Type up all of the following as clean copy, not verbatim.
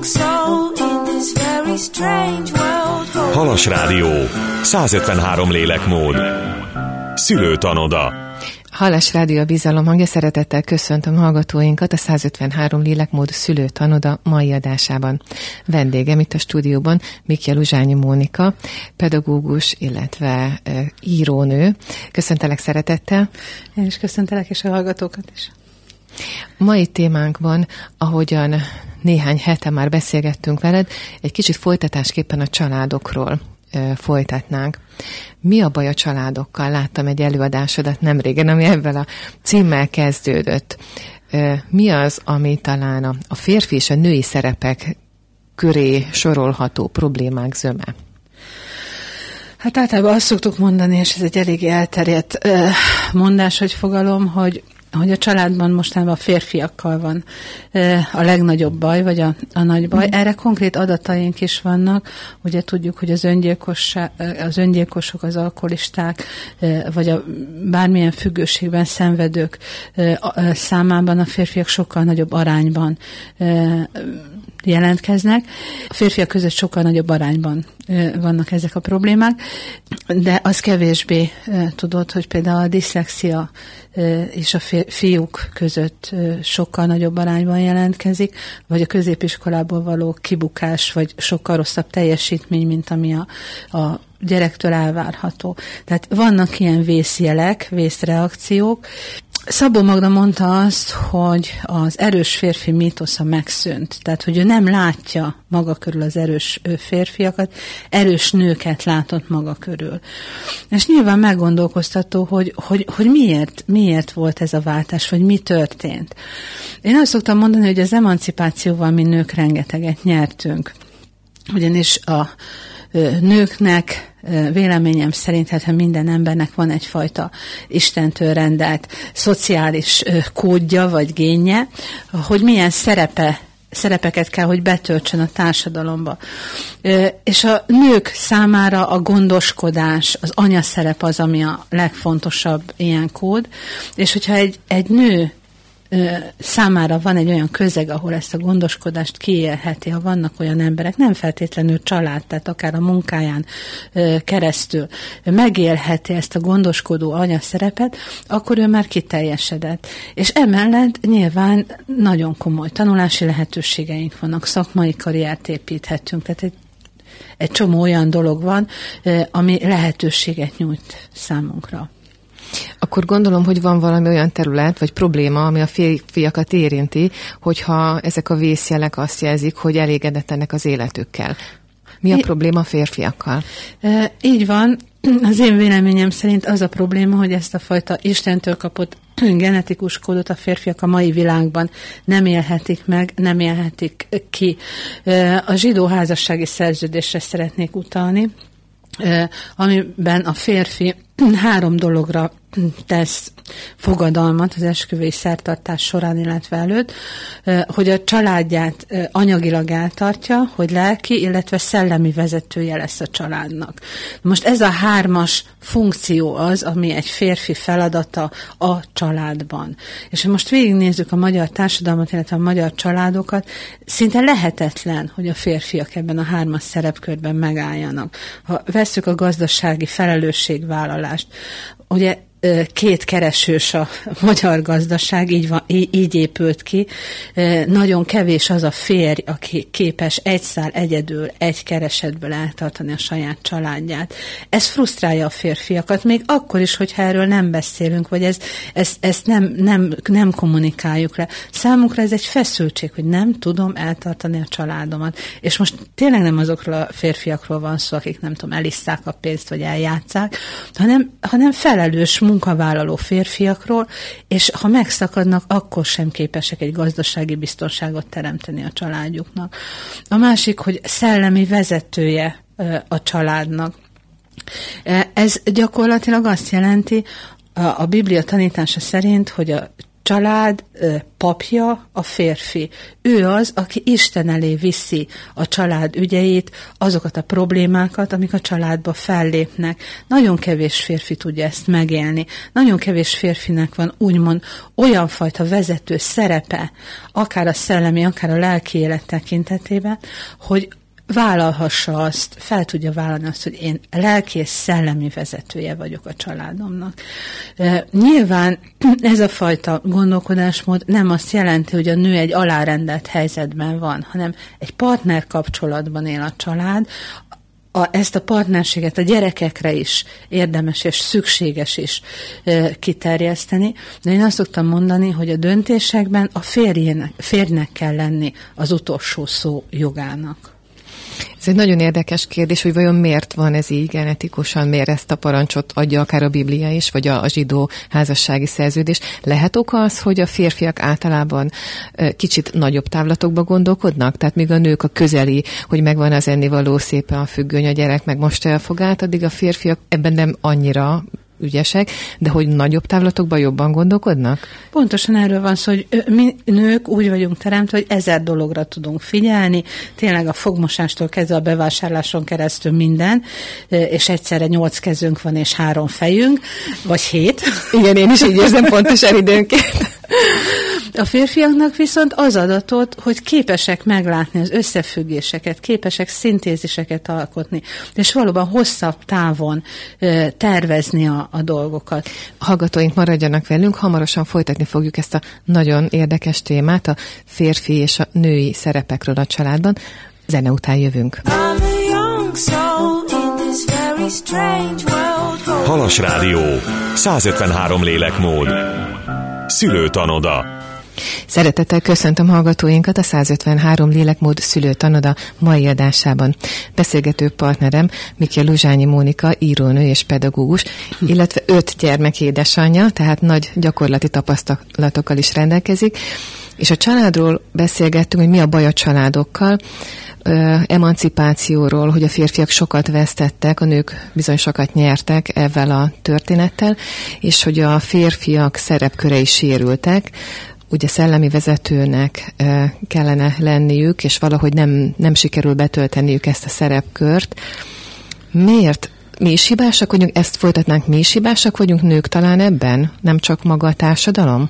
Halas Rádió, 153 lélekmód, szülőtanoda. Halas Rádió a bizalom hangja, szeretettel köszöntöm hallgatóinkat a 153 lélekmód szülőtanoda mai adásában. Vendégem itt a stúdióban Mikja Luzsányi Mónika, pedagógus, illetve írónő. Köszöntelek szeretettel. Én is köszöntelek, és a hallgatókat is. Mai témánkban, ahogyan néhány hete már beszélgettünk veled, egy kicsit folytatásképpen a családokról folytatnánk. Mi a baj a családokkal? Láttam egy előadásodat nemrégen, ami ebben a címmel kezdődött. Mi az, ami talán a férfi és a női szerepek köré sorolható problémák zöme? Hát általában azt szoktuk mondani, és ez egy eléggé elterjedt mondás, hogy fogalom, hogy a családban mostanában a férfiakkal van a legnagyobb baj, vagy a nagy baj. Erre konkrét adataink is vannak. Ugye tudjuk, hogy az öngyilkosok, az alkoholisták, vagy a bármilyen függőségben szenvedők számában a férfiak sokkal nagyobb arányban jelentkeznek. A férfiak között sokkal nagyobb arányban vannak ezek a problémák, de az kevésbé tudod, hogy például a diszlexia és a fiúk között sokkal nagyobb arányban jelentkezik, vagy a középiskolából való kibukás, vagy sokkal rosszabb teljesítmény, mint ami a gyerektől elvárható. Tehát vannak ilyen vészjelek, vészreakciók. Szabó Magda mondta azt, hogy az erős férfi mítosza megszűnt. Tehát, hogy ő nem látja maga körül az erős férfiakat, erős nőket látott maga körül. És nyilván meggondolkoztató, hogy miért volt ez a váltás, vagy mi történt. Én azt szoktam mondani, hogy az emancipációval mi nők rengeteget nyertünk. Ugyanis a nőknek véleményem szerint, hát minden embernek van egyfajta Istentől rendelt szociális kódja vagy génje, hogy milyen szerepeket kell, hogy betöltsön a társadalomba. És a nők számára a gondoskodás, az anyaszerep az, ami a legfontosabb ilyen kód, és hogyha egy nő számára van egy olyan közeg, ahol ezt a gondoskodást kiélheti, ha vannak olyan emberek, nem feltétlenül család, tehát akár a munkáján keresztül megélheti ezt a gondoskodó anyaszerepet, akkor ő már kiteljesedett. És emellett nyilván nagyon komoly tanulási lehetőségeink vannak, szakmai karriert építhetünk, tehát egy csomó olyan dolog van, ami lehetőséget nyújt számunkra. Akkor gondolom, hogy van valami olyan terület, vagy probléma, ami a férfiakat érinti, hogyha ezek a vészjelek azt jelzik, hogy elégedetlenek az életükkel. Mi a probléma a férfiakkal? Így van. Az én véleményem szerint az a probléma, hogy ezt a fajta Istentől kapott genetikus kódot a férfiak a mai világban nem élhetik meg, nem élhetik ki. A zsidó házassági szerződésre szeretnék utalni, amiben a férfi 3 dologra tesz fogadalmat az esküvői szertartás során, illetve előtt, hogy a családját anyagilag eltartja, hogy lelki, illetve szellemi vezetője lesz a családnak. Most ez a 3-as funkció az, ami egy férfi feladata a családban. És ha most végignézzük a magyar társadalmat, illetve a magyar családokat, szinte lehetetlen, hogy a férfiak ebben a 3-as szerepkörben megálljanak. Ha vesszük a gazdasági felelősségvállalást, ugye 2 keresős a magyar gazdaság, így épült ki. Nagyon kevés az a férj, aki képes egyedül, egy keresetből eltartani a saját családját. Ez frusztrálja a férfiakat, még akkor is, hogyha erről nem beszélünk, vagy ezt nem kommunikáljuk le. Számunkra ez egy feszültség, hogy nem tudom eltartani a családomat. És most tényleg nem azokról a férfiakról van szó, akik nem tudom, elisszák a pénzt, vagy eljátszák, hanem felelős munkavállaló férfiakról, és ha megszakadnak, akkor sem képesek egy gazdasági biztonságot teremteni a családjuknak. A másik, hogy szellemi vezetője a családnak. Ez gyakorlatilag azt jelenti, a Biblia tanítása szerint, hogy a család papja a férfi. Ő az, aki Isten elé viszi a család ügyeit, azokat a problémákat, amik a családba fellépnek. Nagyon kevés férfi tudja ezt megélni. Nagyon kevés férfinek van úgymond olyan fajta vezető szerepe, akár a szellemi, akár a lelki élet tekintetében, hogy vállalhassa azt, fel tudja vállalni azt, hogy én lelki és szellemi vezetője vagyok a családomnak. Nyilván ez a fajta gondolkodásmód nem azt jelenti, hogy a nő egy alárendelt helyzetben van, hanem egy partner kapcsolatban él a család. Ezt a partnerséget a gyerekekre is érdemes és szükséges is kiterjeszteni, de én azt szoktam mondani, hogy a döntésekben a férjnek kell lenni az utolsó szó jogának. Ez egy nagyon érdekes kérdés, hogy vajon miért van ez így genetikusan, miért ezt a parancsot adja akár a Biblia is, vagy a zsidó házassági szerződés. Lehet oka az, hogy a férfiak általában kicsit nagyobb távlatokba gondolkodnak? Tehát míg a nők a közeli, hogy megvan az ennivaló, szépen a függöny, a gyerek meg most elfog át, addig a férfiak ebben nem annyira ügyesek, de hogy nagyobb távlatokban jobban gondolkodnak? Pontosan erről van szó, hogy mi nők úgy vagyunk teremtve, hogy 1000 dologra tudunk figyelni, tényleg a fogmosástól kezdve a bevásárláson keresztül minden, és egyszerre 8 kezünk van és 3 fejünk, vagy 7. Igen, én is így érzem pontosan időnként. A férfiaknak viszont az adatot, hogy képesek meglátni az összefüggéseket, képesek szintéziseket alkotni, és valóban hosszabb távon tervezni a dolgokat. A hallgatóink maradjanak velünk, hamarosan folytatni fogjuk ezt a nagyon érdekes témát, a férfi és a női szerepekről a családban. Zene után jövünk. Halas Rádió, 153 lélekmód. Szülőtanoda. Szeretettel köszöntöm hallgatóinkat a 153 lélekmód szülőtanoda mai adásában. Beszélgető partnerem Mikja Luzsányi Mónika, írónő és pedagógus, illetve 5 gyermek édesanyja, tehát nagy gyakorlati tapasztalatokkal is rendelkezik, és a családról beszélgettünk, hogy mi a baj a családokkal, emancipációról, hogy a férfiak sokat vesztettek, a nők bizony sokat nyertek ezzel a történettel, és hogy a férfiak szerepkörei sérültek, ugye szellemi vezetőnek kellene lenniük, és valahogy nem sikerül betölteniük ezt a szerepkört. Miért? Mi is hibásak vagyunk? Ezt folytatnánk, mi is hibásak vagyunk nők talán ebben? Nem csak maga a társadalom?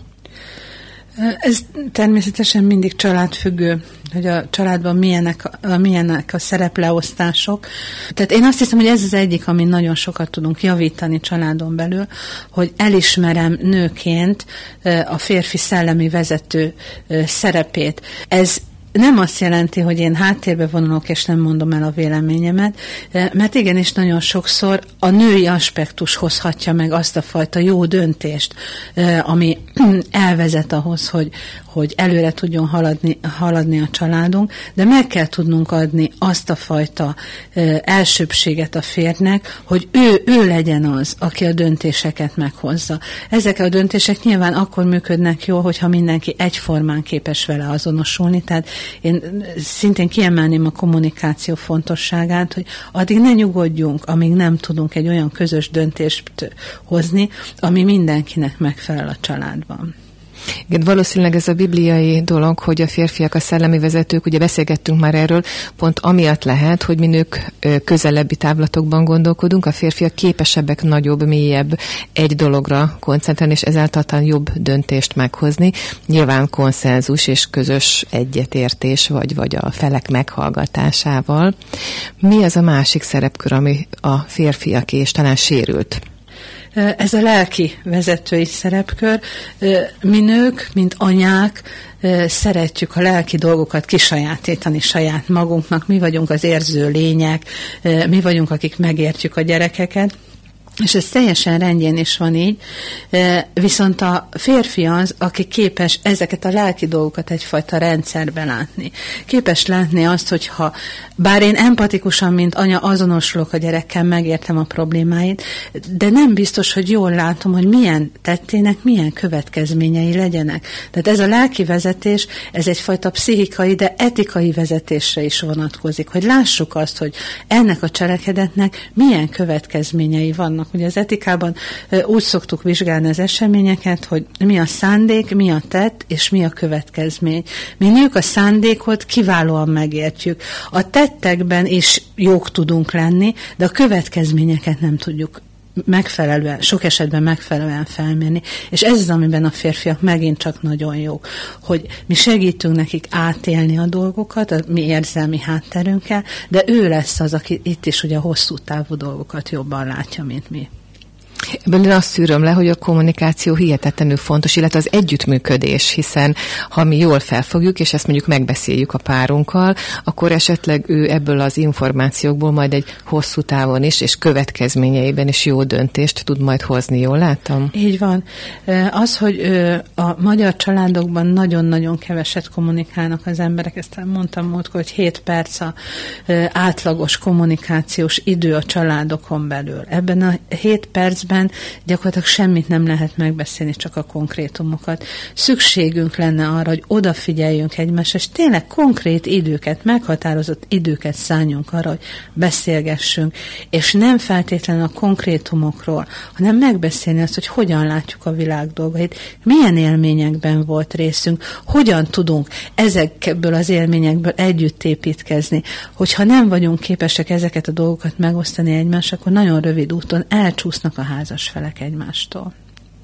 Ez természetesen mindig családfüggő, hogy a családban milyenek a szerepleosztások. Tehát én azt hiszem, hogy ez az egyik, amin nagyon sokat tudunk javítani családon belül, hogy elismerem nőként a férfi szellemi vezető szerepét. Ez nem azt jelenti, hogy én háttérbe vonulok, és nem mondom el a véleményemet, mert igenis nagyon sokszor a női aspektus hozhatja meg azt a fajta jó döntést, ami elvezet ahhoz, hogy előre tudjon haladni a családunk, de meg kell tudnunk adni azt a fajta elsőbbséget a férjnek, hogy ő legyen az, aki a döntéseket meghozza. Ezek a döntések nyilván akkor működnek jól, hogyha mindenki egyformán képes vele azonosulni, tehát én szintén kiemelném a kommunikáció fontosságát, hogy addig ne nyugodjunk, amíg nem tudunk egy olyan közös döntést hozni, ami mindenkinek megfelel a családban. Igen, valószínűleg ez a bibliai dolog, hogy a férfiak a szellemi vezetők, ugye beszélgettünk már erről, pont amiatt lehet, hogy mi nők közelebbi távlatokban gondolkodunk, a férfiak képesebbek nagyobb, mélyebb egy dologra koncentrálni, és ezáltal talán jobb döntést meghozni. Nyilván konszenzus és közös egyetértés, vagy a felek meghallgatásával. Mi az a másik szerepkör, ami a férfiaké, és talán sérült? Ez a lelki vezetői szerepkör. Mi nők, mint anyák, szeretjük a lelki dolgokat kisajátítani saját magunknak. Mi vagyunk az érző lények, mi vagyunk, akik megértjük a gyerekeket. És ez teljesen rendjén is van így, viszont a férfi az, aki képes ezeket a lelki dolgokat egyfajta rendszerben látni. Képes látni azt, hogyha bár én empatikusan, mint anya azonosulok a gyerekkel, megértem a problémáit, de nem biztos, hogy jól látom, hogy milyen tettének, milyen következményei legyenek. Tehát ez a lelki vezetés, ez egyfajta pszichikai, de etikai vezetésre is vonatkozik, hogy lássuk azt, hogy ennek a cselekedetnek milyen következményei vannak vannak. Ugye az etikában úgy szoktuk vizsgálni az eseményeket, hogy mi a szándék, mi a tett, és mi a következmény. Mi nők a szándékot kiválóan megértjük. A tettekben is jók tudunk lenni, de a következményeket nem tudjuk megfelelően, sok esetben megfelelően felmérni, és ez az, amiben a férfiak megint csak nagyon jók, hogy mi segítünk nekik átélni a dolgokat, a mi érzelmi hátterünkkel, de ő lesz az, aki itt is ugye hosszú távú dolgokat jobban látja, mint mi. Ebből én azt szűröm le, hogy a kommunikáció hihetetlenül fontos, illetve az együttműködés, hiszen ha mi jól felfogjuk, és ezt mondjuk megbeszéljük a párunkkal, akkor esetleg ő ebből az információkból majd egy hosszú távon is, és következményeiben is jó döntést tud majd hozni, jól láttam? Így van. Az, hogy a magyar családokban nagyon-nagyon keveset kommunikálnak az emberek, ezt mondtam múltkor, hogy 7 perc a átlagos kommunikációs idő a családokon belül. Ebben a 7 percben gyakorlatilag semmit nem lehet megbeszélni, csak a konkrétumokat. Szükségünk lenne arra, hogy odafigyeljünk egymásra, és tényleg konkrét időket, meghatározott időket szálljunk arra, hogy beszélgessünk, és nem feltétlenül a konkrétumokról, hanem megbeszélni azt, hogy hogyan látjuk a világ dolgait, milyen élményekben volt részünk, hogyan tudunk ezekből az élményekből együtt építkezni. Hogyha nem vagyunk képesek ezeket a dolgokat megosztani egymással, akkor nagyon rövid úton elcsúsznak a házasfelek egymástól.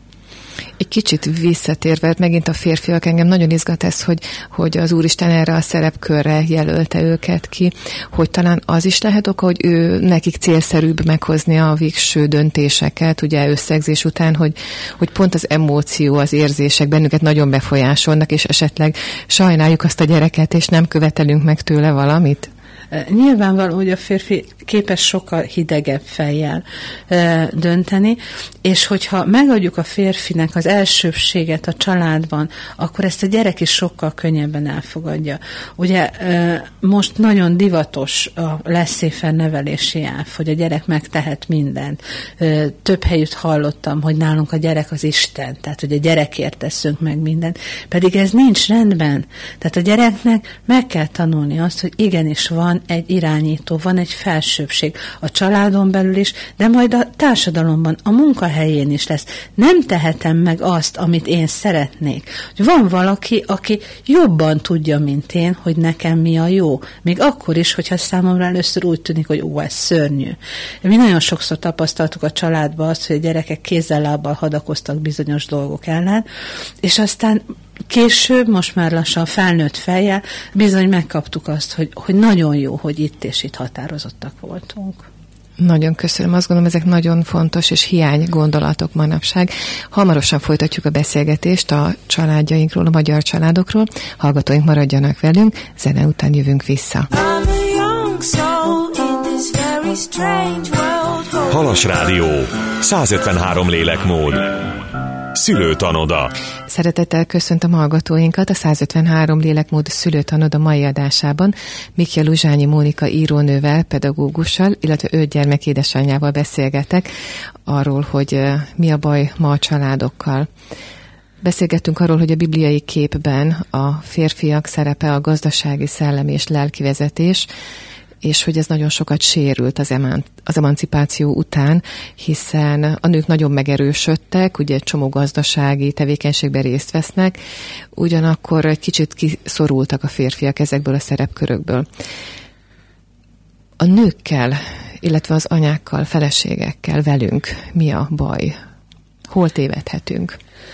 Egy kicsit visszatérve, megint a férfiak, engem nagyon izgat ez, hogy az Úristen erre a szerepkörre jelölte őket ki, hogy talán az is lehet oka, hogy ő nekik célszerűbb meghozni a végső döntéseket, ugye összegzés után, hogy pont az emóció, az érzések bennünket nagyon befolyásolnak, és esetleg sajnáljuk azt a gyereket, és nem követelünk meg tőle valamit? Nyilvánvaló, hogy a férfi képes sokkal hidegebb fejjel dönteni, és hogyha megadjuk a férfinek az elsőbséget a családban, akkor ezt a gyerek is sokkal könnyebben elfogadja. Ugye most nagyon divatos a laissez-faire nevelési elv, hogy a gyerek megtehet mindent. Több helyütt hallottam, hogy nálunk a gyerek az Isten, tehát hogy a gyerekért teszünk meg mindent, pedig ez nincs rendben. Tehát a gyereknek meg kell tanulni azt, hogy igenis van egy irányító, van egy felsőbbség a családon belül is, de majd a társadalomban, a munkahelyén is lesz. Nem tehetem meg azt, amit én szeretnék. Van valaki, aki jobban tudja, mint én, hogy nekem mi a jó. Még akkor is, hogyha számomra először úgy tűnik, hogy ez szörnyű. Mi nagyon sokszor tapasztaltuk a családban azt, hogy a gyerekek kézzel-lábbal hadakoztak bizonyos dolgok ellen, és aztán később, most már lassan felnőtt fejjel, bizony megkaptuk azt, hogy nagyon jó, hogy itt és itt határozottak voltunk. Nagyon köszönöm, azt gondolom, ezek nagyon fontos és hiány gondolatok manapság. Hamarosan folytatjuk a beszélgetést a családjainkról, a magyar családokról. Hallgatóink maradjanak velünk, zene után jövünk vissza. Halas Rádió, 153 lélekmód. Szülőtanoda. Szeretettel köszöntöm hallgatóinkat a 153 lélekmód szülőtanoda mai adásában. Mikja Luzsányi Mónika írónővel, pedagógussal, illetve 5 gyermek édesanyjával beszélgetek arról, hogy mi a baj ma a családokkal. Beszélgettünk arról, hogy a bibliai képben a férfiak szerepe a gazdasági, szellemi és lelki vezetés, és hogy ez nagyon sokat sérült az emancipáció után, hiszen a nők nagyon megerősödtek, ugye egy csomó gazdasági tevékenységben részt vesznek, ugyanakkor egy kicsit kiszorultak a férfiak ezekből a szerepkörökből. A nőkkel, illetve az anyákkal, feleségekkel, velünk mi a baj? Hol tévedhetünk?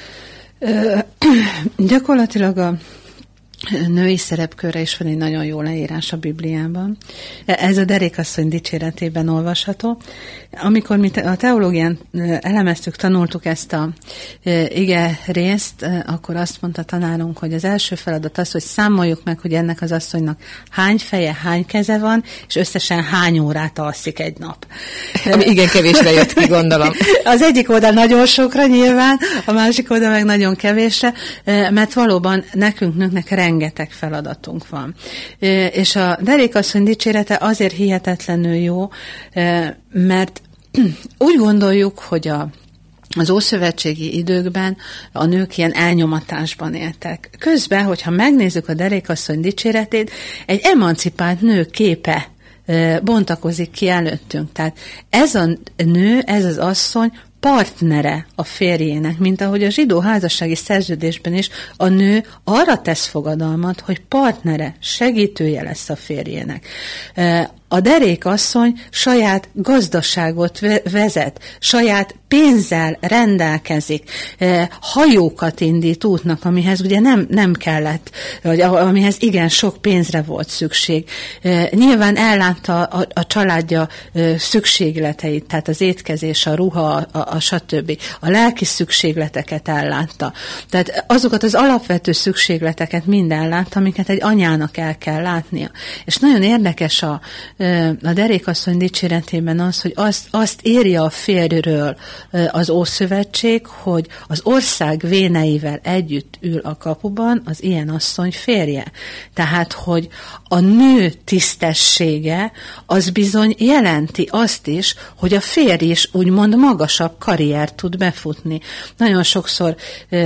Gyakorlatilag a női szerepkörre is van egy nagyon jó leírás a Bibliában. Ez a Derékasszony dicséretében olvasható. Amikor mi a teológián elemeztük, tanultuk ezt a ige részt, akkor azt mondta tanárunk, hogy az első feladat az, hogy számoljuk meg, hogy ennek az asszonynak hány feje, hány keze van, és összesen hány órát alszik egy nap. Ami igen kevésre jött ki, gondolom. Az egyik oldal nagyon sokra nyilván, a másik oldal meg nagyon kevésre, mert valóban nekünk nőknek rengeteg feladatunk van. És a Derékasszony dicsérete azért hihetetlenül jó, mert úgy gondoljuk, hogy az ószövetségi időkben a nők ilyen elnyomatásban éltek. Közben, hogyha megnézzük a Derékasszony dicséretét, egy emancipált nő képe bontakozik ki előttünk. Tehát ez a nő, ez az asszony partnere a férjének, mint ahogy a zsidó házassági szerződésben is a nő arra tesz fogadalmat, hogy partnere, segítője lesz a férjének. A derékasszony saját gazdaságot vezet, saját pénzzel rendelkezik, hajókat indít útnak, amihez ugye nem kellett, vagy amihez igen sok pénzre volt szükség. Nyilván ellátta a családja szükségleteit, tehát az étkezés, a ruha, a stb. A lelki szükségleteket ellátta. Tehát azokat az alapvető szükségleteket mind ellátta, amiket egy anyának el kell látnia. És nagyon érdekes a derékasszony dicséretében az, hogy azt írja a férjről az Ószövetség, hogy az ország véneivel együtt ül a kapuban az ilyen asszony férje. Tehát, hogy a nő tisztessége az bizony jelenti azt is, hogy a férj is úgymond magasabb karriert tud befutni. Nagyon sokszor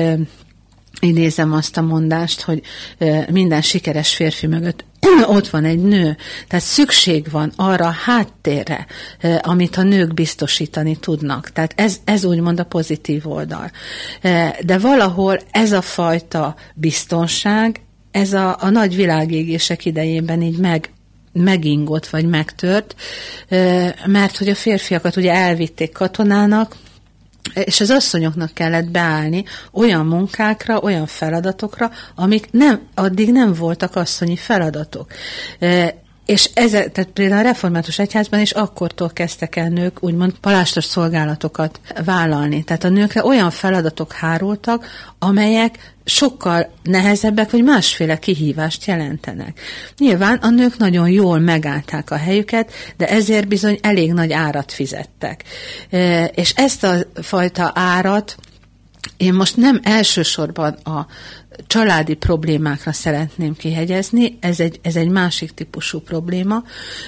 idézem azt a mondást, hogy minden sikeres férfi mögött ott van egy nő, tehát szükség van arra a háttérre, amit a nők biztosítani tudnak. Tehát ez úgymond a pozitív oldal. De valahol ez a fajta biztonság, ez a nagy világégések idejében így megingott, vagy megtört, mert hogy a férfiakat ugye elvitték katonának, és az asszonyoknak kellett beállni olyan munkákra, olyan feladatokra, amik addig nem voltak asszonyi feladatok. És tehát például a református egyházban is akkortól kezdtek el nők úgymond palástos szolgálatokat vállalni. Tehát a nőkre olyan feladatok hárultak, amelyek sokkal nehezebbek, vagy másféle kihívást jelentenek. Nyilván a nők nagyon jól megállták a helyüket, de ezért bizony elég nagy árat fizettek. És ezt a fajta árat én most nem elsősorban a családi problémákra szeretném kihegyezni, ez egy másik típusú probléma,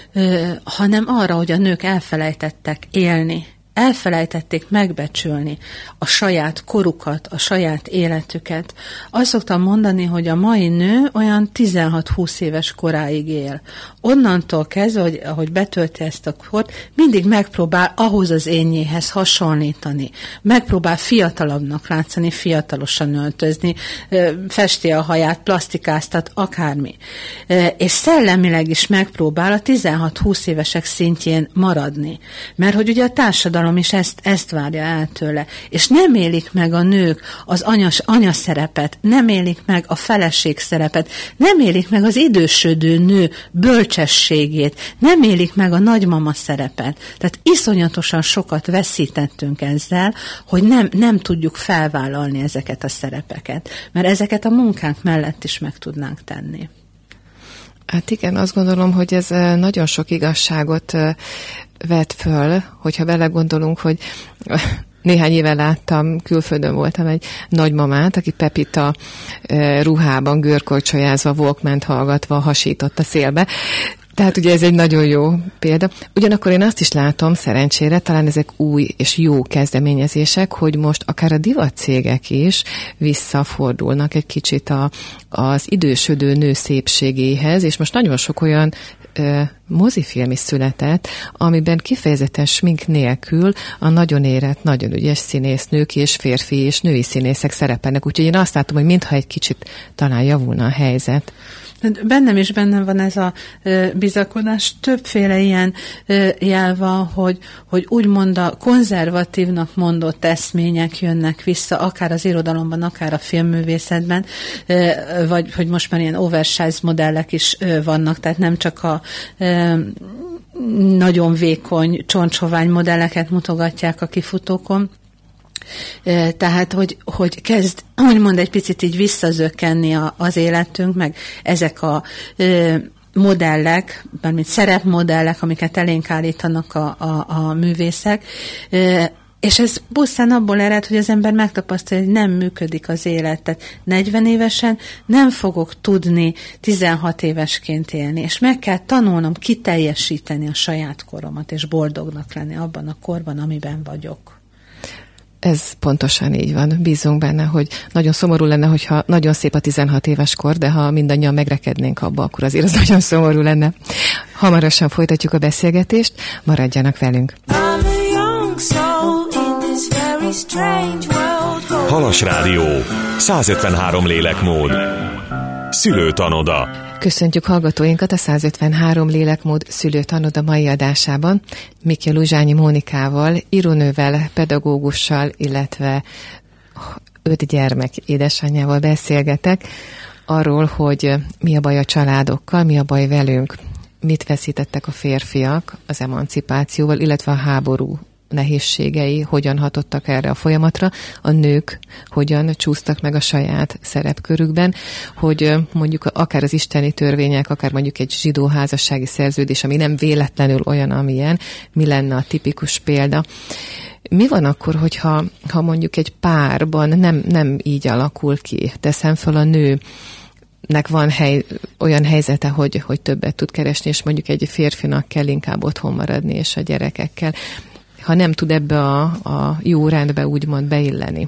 hanem arra, hogy a nők elfelejtettek élni, elfelejtették megbecsülni a saját korukat, a saját életüket. Azt szoktam mondani, hogy a mai nő olyan 16-20 éves koráig él. Onnantól kezdve, ahogy betölti ezt a kort, mindig megpróbál ahhoz az énjéhez hasonlítani. Megpróbál fiatalabbnak látszani, fiatalosan öltözni, festi a haját, plastikáztat, akármi. És szellemileg is megpróbál a 16-20 évesek szintjén maradni. Mert hogy ugye a társadalom is ezt várja el tőle. És nem élik meg a nők az anya szerepet, nem élik meg a feleség szerepet, nem élik meg az idősödő nő bölcsességét, nem élik meg a nagymama szerepet. Tehát iszonyatosan sokat veszítettünk ezzel, hogy nem tudjuk felvállalni ezeket a szerepeket, mert ezeket a munkánk mellett is meg tudnánk tenni. Hát igen, azt gondolom, hogy ez nagyon sok igazságot vet föl, hogyha belegondolunk, hogy néhány éve láttam, külföldön voltam egy nagymamát, aki Pepita ruhában, görkorcsolyázva, Walkmant hallgatva hasított a szélbe. Tehát ugye ez egy nagyon jó példa. Ugyanakkor én azt is látom, szerencsére, talán ezek új és jó kezdeményezések, hogy most akár a divatcégek is visszafordulnak egy kicsit az idősödő nő szépségéhez, és most nagyon sok olyan mozifilm is született, amiben kifejezetes smink nélkül a nagyon érett, nagyon ügyes színésznők és férfi és női színészek szerepelnek. Úgyhogy én azt látom, hogy mintha egy kicsit talán javulna a helyzet. Bennem is van ez a bizakodás. Többféle ilyen jel van, hogy úgymond a konzervatívnak mondott eszmények jönnek vissza, akár az irodalomban, akár a filmművészetben, vagy hogy most már ilyen oversize modellek is vannak, tehát nem csak a nagyon vékony, csontsovány modelleket mutogatják a kifutókon. Tehát, hogy kezd úgymond egy picit így visszazökkenni az életünk, meg ezek a modellek, bármint szerepmodellek, amiket elénk állítanak a művészek, és ez pusztán abból ered, hogy az ember megtapasztalja, hogy nem működik az élet. Tehát 40 évesen nem fogok tudni 16 évesként élni, és meg kell tanulnom kiteljesíteni a saját koromat, és boldognak lenni abban a korban, amiben vagyok. Ez pontosan így van. Bízunk benne, hogy nagyon szomorú lenne, hogyha nagyon szép a 16 éves kor, de ha mindannyian megrekednénk abba, akkor azért az nagyon szomorú lenne. Hamarosan folytatjuk a beszélgetést, maradjanak velünk. Halas Rádió, 153 lélekmód, szülőtanoda. Köszöntjük hallgatóinkat a 153 lélekmód szülőtanoda mai adásában. Mikja Luzsányi Mónikával, írónővel, pedagógussal, illetve 5 gyermek édesanyjával beszélgetek arról, hogy mi a baj a családokkal, mi a baj velünk, mit veszítettek a férfiak az emancipációval, illetve a háború nehézségei hogyan hatottak erre a folyamatra, a nők hogyan csúsztak meg a saját szerepkörükben, hogy mondjuk akár az isteni törvények, akár mondjuk egy zsidó házassági szerződés, ami nem véletlenül olyan, amilyen, mi lenne a tipikus példa. Mi van akkor, hogyha mondjuk egy párban nem így alakul ki? Teszem föl, a nőnek van olyan helyzete, hogy többet tud keresni, és mondjuk egy férfinak kell inkább otthon maradni, és a gyerekekkel, ha nem tud ebbe a jó rendbe úgymond beilleni.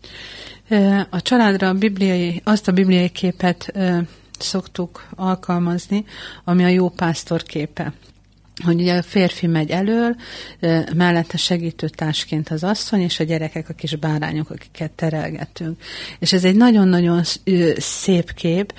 A családra azt a bibliai képet szoktuk alkalmazni, ami a jó pásztor képe. Hogy ugye a férfi megy elől, mellette segítőtársként az asszony, és a gyerekek a kis bárányok, akiket terelgetünk. És ez egy nagyon-nagyon szép kép,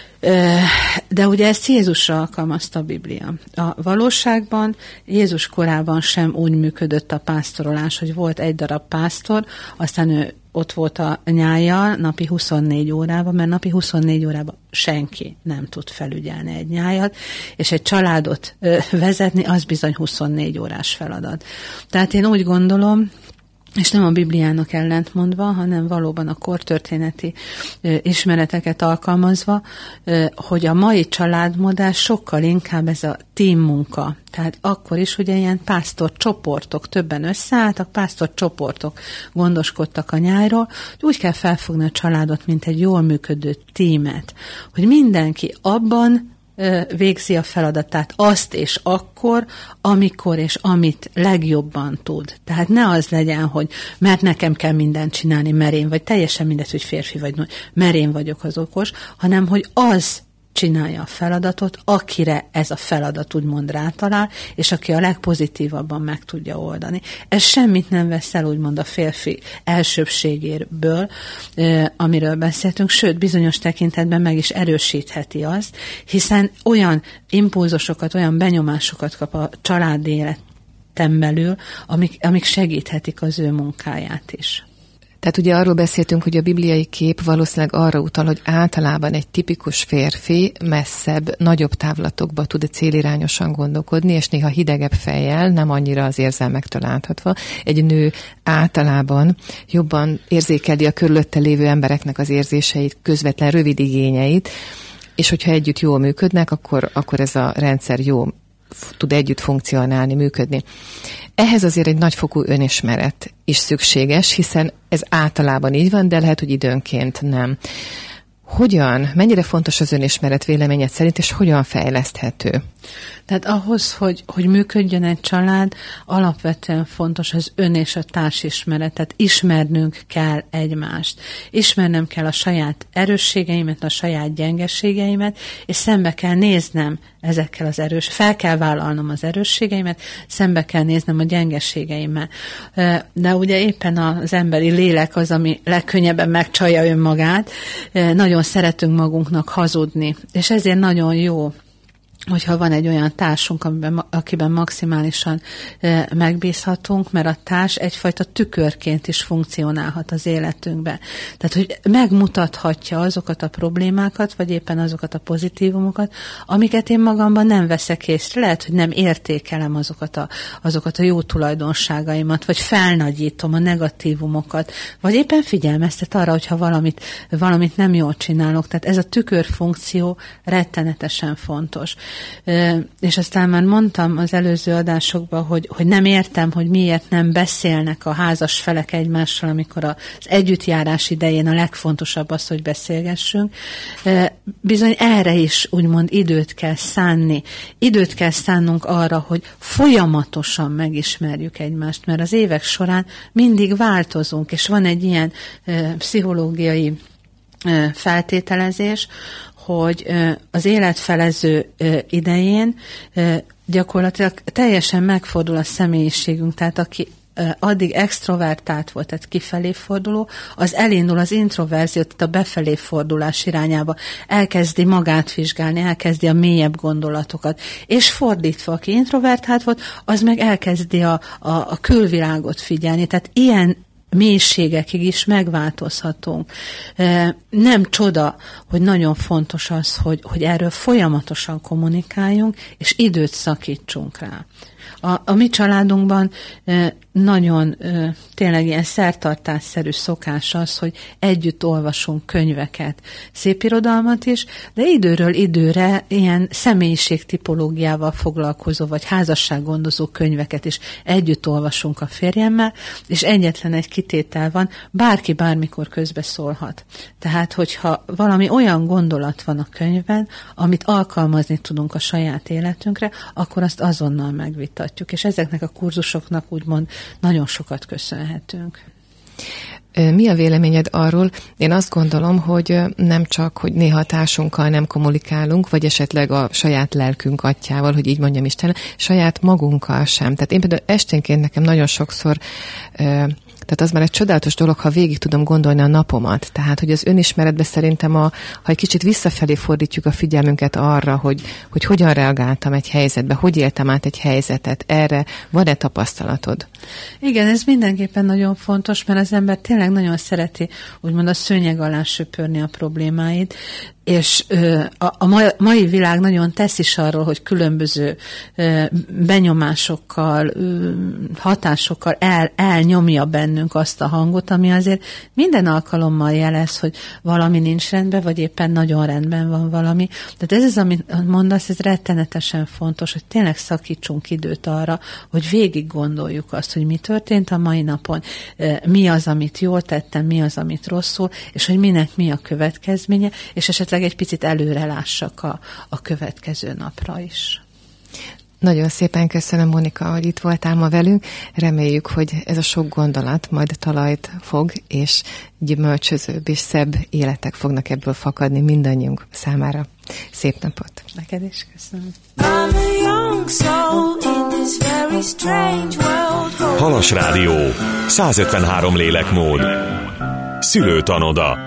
de ugye ezt Jézusra alkalmazta a Biblia. A valóságban Jézus korában sem úgy működött a pásztorolás, hogy volt egy darab pásztor, aztán ő ott volt a nyájjal napi 24 órában, mert napi 24 órában senki nem tud felügyelni egy nyájat, és egy családot vezetni, az bizony 24 órás feladat. Tehát én úgy gondolom, és nem a Bibliának ellentmondva, hanem valóban a kortörténeti ismereteket alkalmazva, hogy a mai családmodell sokkal inkább ez a team munka. Tehát akkor is ugye ilyen pásztorcsoportok, többen összeálltak, pásztorcsoportok gondoskodtak a nyájról, úgy kell felfogni a családot, mint egy jól működő tímet, hogy mindenki abban végzi a feladatát azt és akkor, amikor és amit legjobban tud. Tehát ne az legyen, hogy mert nekem kell mindent csinálni, mert én vagy, teljesen mindegy, hogy férfi vagy nő, mert én vagyok az okos, hanem hogy az csinálja a feladatot, akire ez a feladat úgymond rátalál, és aki a legpozitívabban meg tudja oldani. Ez semmit nem vesz el úgymond a férfi elsőbségéből, amiről beszéltünk, sőt, bizonyos tekintetben meg is erősítheti azt, hiszen olyan impulzusokat, olyan benyomásokat kap a család életen belül, amik segíthetik az ő munkáját is. Tehát ugye arról beszéltünk, hogy a bibliai kép valószínűleg arra utal, hogy általában egy tipikus férfi messzebb, nagyobb távlatokba tud célirányosan gondolkodni, és néha hidegebb fejjel, nem annyira az érzelmektől áthatva. Egy nő általában jobban érzékeli a körülötte lévő embereknek az érzéseit, közvetlen rövid igényeit, és hogyha együtt jól működnek, akkor ez a rendszer jó tud együtt funkcionálni, működni. Ehhez azért egy nagyfokú önismeret is szükséges, hiszen ez általában így van, de lehet, hogy időnként nem. Mennyire fontos az önismeret véleményed szerint, és hogyan fejleszthető? Tehát ahhoz, hogy működjön egy család, alapvetően fontos az ön és a társismeret. Tehát ismernünk kell egymást. Ismernem kell a saját erősségeimet, a saját gyengeségeimet, és szembe kell néznem ezekkel fel kell vállalnom az erősségeimet, szembe kell néznem a gyengeségeimmel. De ugye éppen az emberi lélek az, ami legkönnyebben megcsalja önmagát. Nagyon szeretünk magunknak hazudni, és ezért nagyon jó, hogyha van egy olyan társunk, akiben maximálisan megbízhatunk, mert a társ egyfajta tükörként is funkcionálhat az életünkben. Tehát, hogy megmutathatja azokat a problémákat, vagy éppen azokat a pozitívumokat, amiket én magamban nem veszek észre. Lehet, hogy nem értékelem azokat a jó tulajdonságaimat, vagy felnagyítom a negatívumokat, vagy éppen figyelmeztet arra, hogyha valamit nem jól csinálok. Tehát ez a tükörfunkció rettenetesen fontos. És aztán már mondtam az előző adásokban, hogy nem értem, hogy miért nem beszélnek a házas felek egymással, amikor az együttjárás idején a legfontosabb az, hogy beszélgessünk. Bizony erre is úgymond időt kell szánni. Időt kell szánnunk arra, hogy folyamatosan megismerjük egymást, mert az évek során mindig változunk, és van egy ilyen pszichológiai feltételezés, hogy az életfelező idején gyakorlatilag teljesen megfordul a személyiségünk, tehát aki addig extrovertált volt, tehát kifelé forduló, az elindul az introverzió, tehát a befelé fordulás irányába. Elkezdi magát vizsgálni, elkezdi a mélyebb gondolatokat. És fordítva, aki introvertált volt, az meg elkezdi a külvilágot figyelni. Tehát ilyen mélységekig is megváltozhatunk. Nem csoda, hogy nagyon fontos az, hogy erről folyamatosan kommunikáljunk, és időt szakítsunk rá. A mi családunkban nagyon tényleg ilyen szertartásszerű szokás az, hogy együtt olvasunk könyveket, szépirodalmat is, de időről időre ilyen személyiségtipológiával foglalkozó, vagy házassággondozó könyveket is együtt olvasunk a férjemmel, és egyetlen egy kitétel van, bárki bármikor közbeszólhat. Tehát, hogyha valami olyan gondolat van a könyvben, amit alkalmazni tudunk a saját életünkre, akkor azt azonnal megvitatjuk, és ezeknek a kurzusoknak úgymond nagyon sokat köszönhetünk. Mi a véleményed arról? Én azt gondolom, hogy nem csak, hogy néha társunkkal nem kommunikálunk, vagy esetleg a saját lelkünk atyával, hogy így mondjam Isten, saját magunkkal sem. Tehát én például esténként nekem nagyon sokszor, tehát az már egy csodálatos dolog, ha végig tudom gondolni a napomat. Tehát, hogy az önismeretben szerintem, ha egy kicsit visszafelé fordítjuk a figyelmünket arra, hogy hogyan reagáltam egy helyzetbe, hogy éltem át egy helyzetet, erre van-e tapasztalatod? Igen, ez mindenképpen nagyon fontos, mert az ember tényleg nagyon szereti, úgymond a szőnyeg alá söpörni a problémáit, és a mai világ nagyon tesz is arról, hogy különböző benyomásokkal, hatásokkal elnyomja bennünk azt a hangot, ami azért minden alkalommal jelez, hogy valami nincs rendben, vagy éppen nagyon rendben van valami. Tehát ez az, amit mondasz, ez rettenetesen fontos, hogy tényleg szakítsunk időt arra, hogy végig gondoljuk azt, hogy mi történt a mai napon, mi az, amit jól tettem, mi az, amit rosszul, és hogy minek mi a következménye, és esetleg egy picit előre lássak a következő napra is. Nagyon szépen köszönöm, Monika, hogy itt voltál ma velünk. Reméljük, hogy ez a sok gondolat majd talajt fog, és gyümölcsözőbb és szebb életek fognak ebből fakadni mindannyiunk számára. Szép napot! Neked is köszönöm. Halas Rádió, 153 lélekmód. Szülőtanoda.